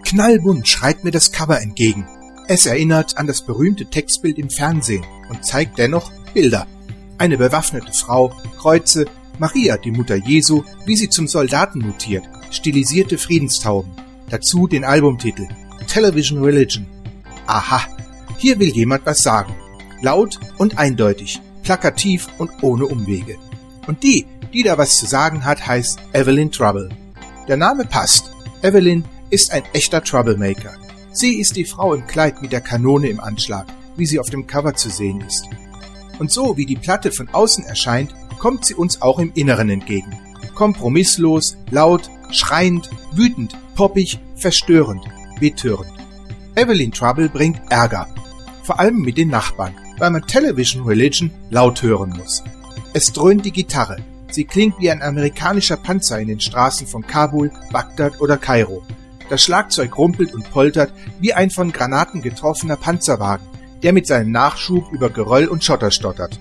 Knallbunt schreit mir das Cover entgegen. Es erinnert an das berühmte Textbild im Fernsehen und zeigt dennoch Bilder. Eine bewaffnete Frau, Kreuze, Maria, die Mutter Jesu, wie sie zum Soldaten mutiert, stilisierte Friedenstauben. Dazu den Albumtitel Television Religion. Aha, hier will jemand was sagen. Laut und eindeutig, plakativ und ohne Umwege. Und die da was zu sagen hat, heißt Evelyn Trouble. Der Name passt. Evelyn ist ein echter Troublemaker. Sie ist die Frau im Kleid mit der Kanone im Anschlag, wie sie auf dem Cover zu sehen ist. Und so wie die Platte von außen erscheint, kommt sie uns auch im Inneren entgegen. Kompromisslos, laut, schreiend, wütend, poppig, verstörend, betörend. Evelyn Trouble bringt Ärger, vor allem mit den Nachbarn, weil man Television Religion laut hören muss. Es dröhnt die Gitarre, sie klingt wie ein amerikanischer Panzer in den Straßen von Kabul, Bagdad oder Kairo. Das Schlagzeug rumpelt und poltert wie ein von Granaten getroffener Panzerwagen, der mit seinem Nachschub über Geröll und Schotter stottert.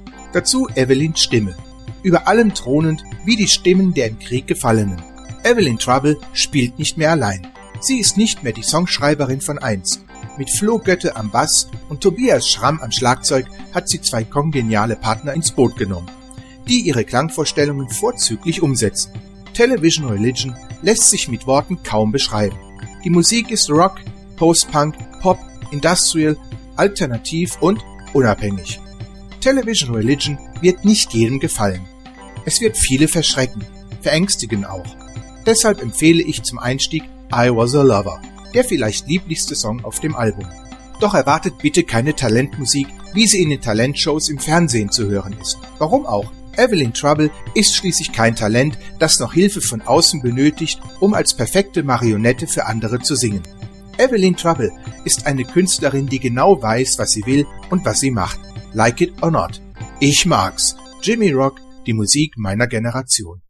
Dazu Evelyns Stimme, über allem thronend wie die Stimmen der im Krieg Gefallenen. Evelyn Trouble spielt nicht mehr allein. Sie ist nicht mehr die Songschreiberin von einst. Mit Flo Götte am Bass und Tobias Schramm am Schlagzeug hat sie zwei kongeniale Partner ins Boot genommen, die ihre Klangvorstellungen vorzüglich umsetzen. Television Religion lässt sich mit Worten kaum beschreiben. Die Musik ist Rock, Post-Punk, Pop, Industrial, alternativ und unabhängig. Television Religion wird nicht jedem gefallen. Es wird viele verschrecken, verängstigen auch. Deshalb empfehle ich zum Einstieg I Was a Lover, der vielleicht lieblichste Song auf dem Album. Doch erwartet bitte keine Talentmusik, wie sie in den Talentshows im Fernsehen zu hören ist. Warum auch? Evelyn Trouble ist schließlich kein Talent, das noch Hilfe von außen benötigt, um als perfekte Marionette für andere zu singen. Evelyn Trouble ist eine Künstlerin, die genau weiß, was sie will und was sie macht. Like it or not. Ich mag's. Jimmy Rock, die Musik meiner Generation.